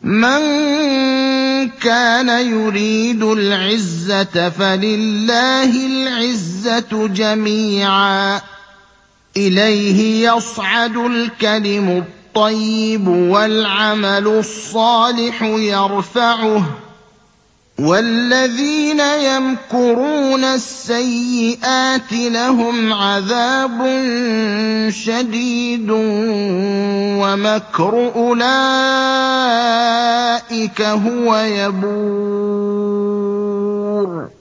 مَن كَانَ يُرِيدُ الْعِزَّةَ فَلِلَّهِ الْعِزَّةُ جَمِيعًا ۚ إِلَيْهِ يَصْعَدُ الْكَلِمُ الطَّيِّبُ وَالْعَمَلُ الصَّالِحُ يَرْفَعُهُ ۚ وَالَّذِينَ يَمْكُرُونَ السَّيِّئَاتِ لَهُمْ عَذَابٌ شَدِيدٌ ۖ وَمَكْرُ أُولَٰئِكَ هُوَ يَبُورُ